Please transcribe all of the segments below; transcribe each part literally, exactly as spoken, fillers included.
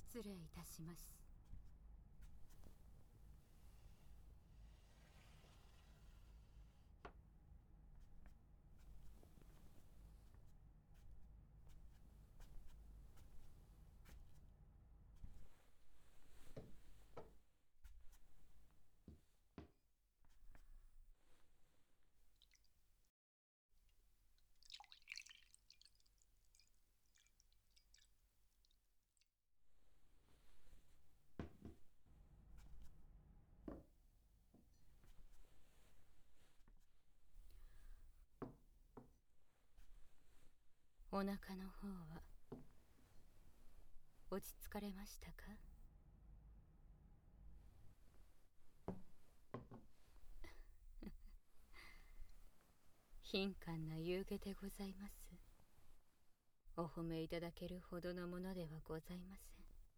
失礼いたします。お腹の方は落ち着かれましたか？貧寒な夕げでございます。お褒めいただけるほどのものではございません。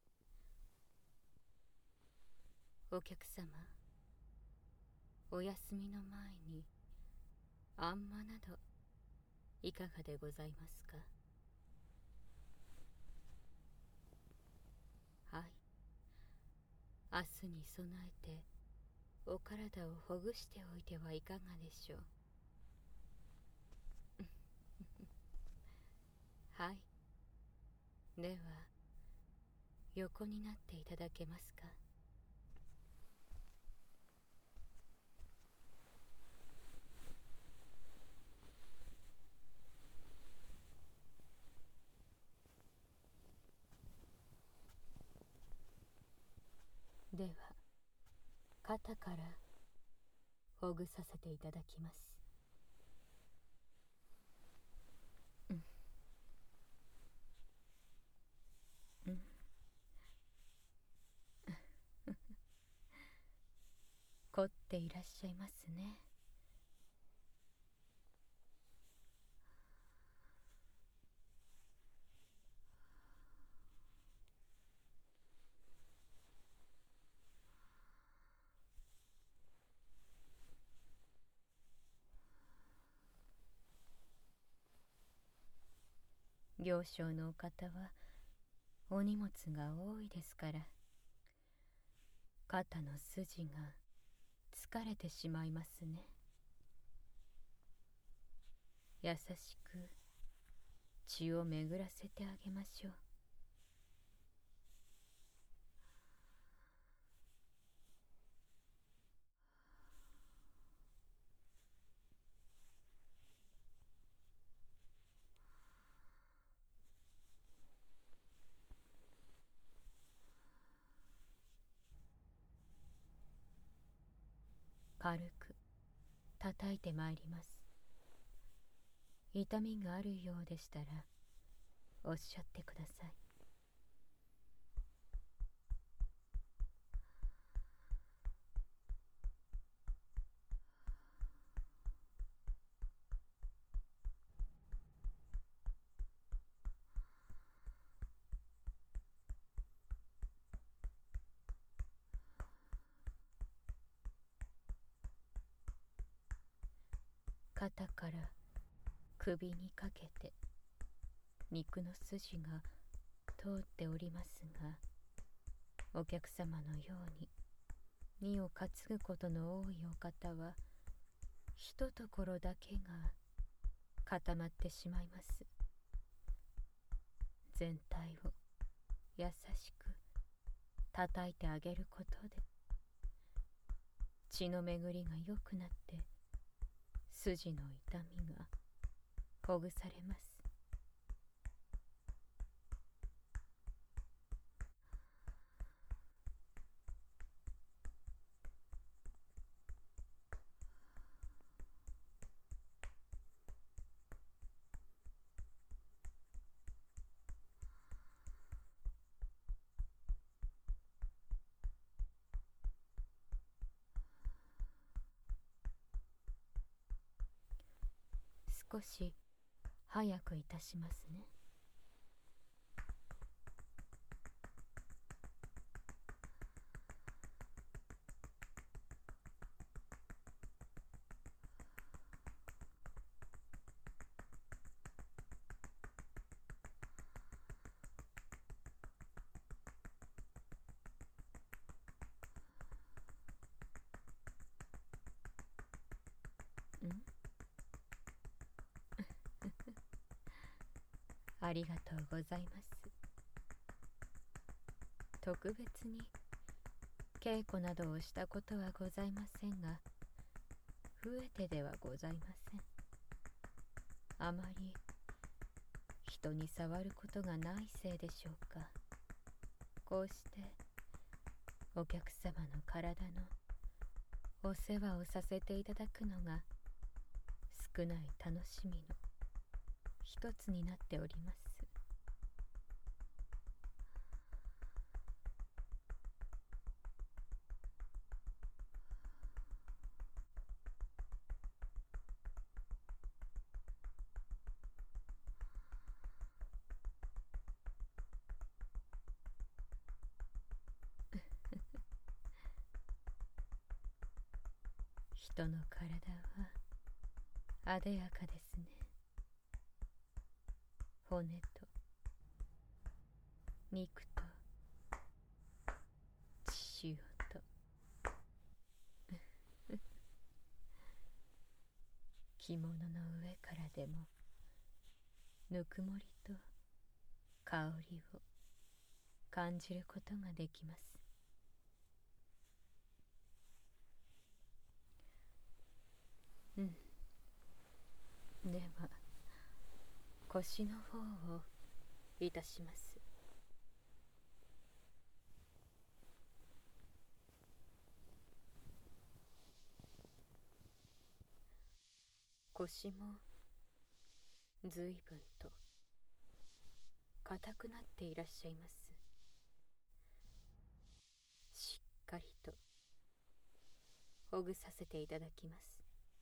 お客様、お休みの前にあんまなどいかがでございますか？はい、明日に備えてお体をほぐしておいてはいかがでしょう。はい、では横になっていただけますか？では肩からほぐさせていただきます。うんうん凝っていらっしゃいますね。行商のお方はお荷物が多いですから、肩の筋が疲れてしまいますね。優しく血を巡らせてあげましょう。軽く叩いてまいります。痛みがあるようでしたらおっしゃってください。肩から首にかけて肉の筋が通っておりますが、お客様のように荷を担ぐことの多いお方はひとところだけが固まってしまいます。全体を優しく叩いてあげることで血の巡りが良くなって筋の痛みがほぐされます。少し早くいたしますね。 ありがとうございます。特別に稽古などをしたことはございませんが、増えてではございません。あまり人に触ることがないせいでしょうか。こうしてお客様の体のお世話をさせていただくのが少ない楽しみの一つになっております。人の体はあでやかですね。骨と肉と血潮と着物の上からでもぬくもりと香りを感じることができます。うん。では腰の方をいたします。腰もずいぶんと硬くなっていらっしゃいます。しっかりとほぐさせていただきます。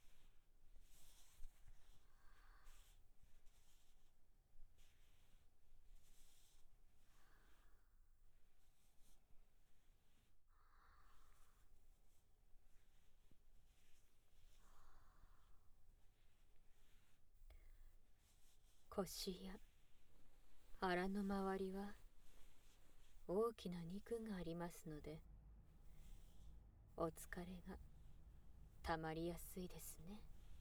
腰や腹の周りは大きな肉がありますので、お疲れがたまりやすいですね。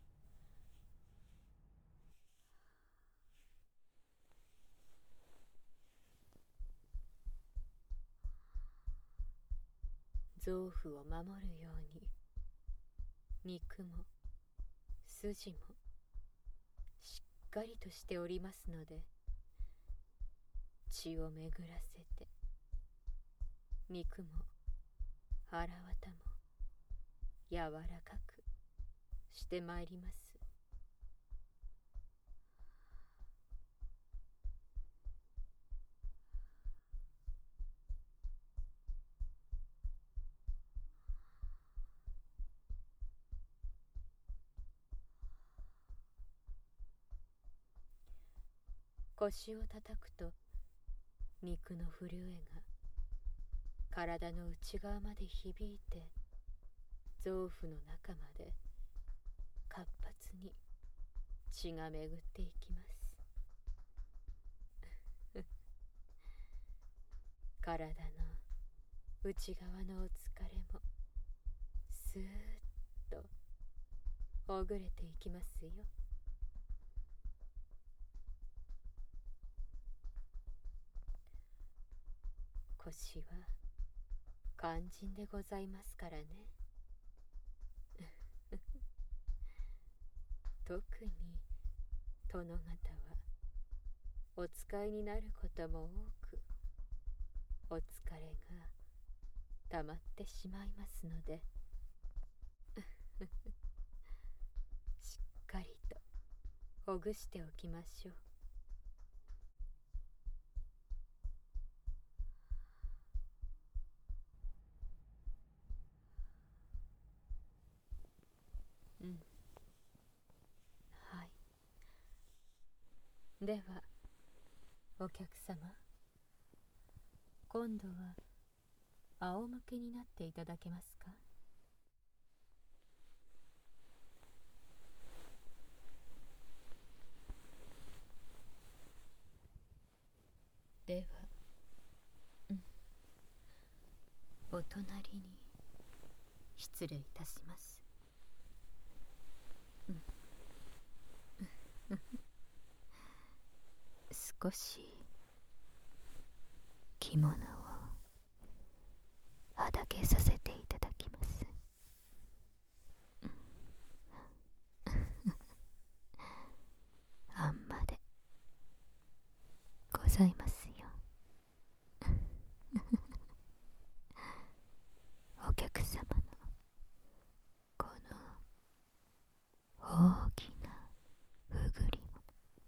臓腑を守るように肉も筋もしっかりとしておりますので、血を巡らせて肉も腹渡も柔らかくしてまいります。腰を叩くと肉の震えが体の内側まで響いて、臓腑の中まで活発に血が巡っていきます。体の内側のお疲れもスーッとほぐれていきますよ。腰は肝心でございますからね。特に殿方はお使いになることも多く、お疲れがたまってしまいますのでしっかりとほぐしておきましょう。うん。はい。ではお客様、今度は仰向けになっていただけますか。では、うん、お隣に失礼いたします。うん、 少し着物をはだけさせていただきます。あんまでございますよ。お客様のこの大きなふぐりも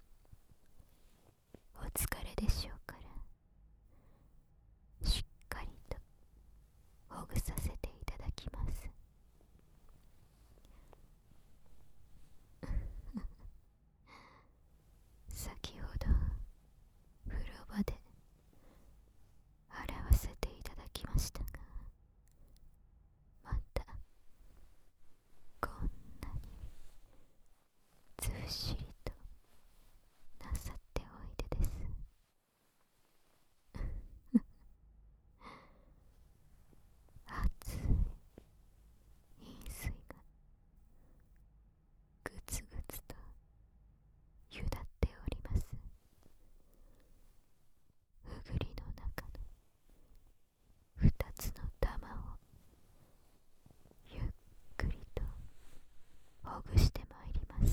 お疲れでしょうから、しっかりとほぐさせていただきます。先ほど風呂場で洗わせていただきましたが、またこんなにずっしりとなさっておいでです。熱い飲水がぐつぐつとゆだっております。ふぐりの中の二つの玉をゆっくりとほぐしてまいります。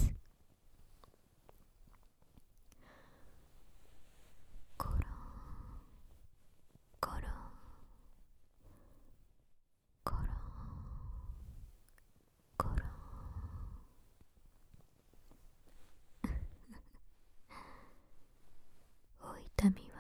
コロンコロンコロンコロン。お痛み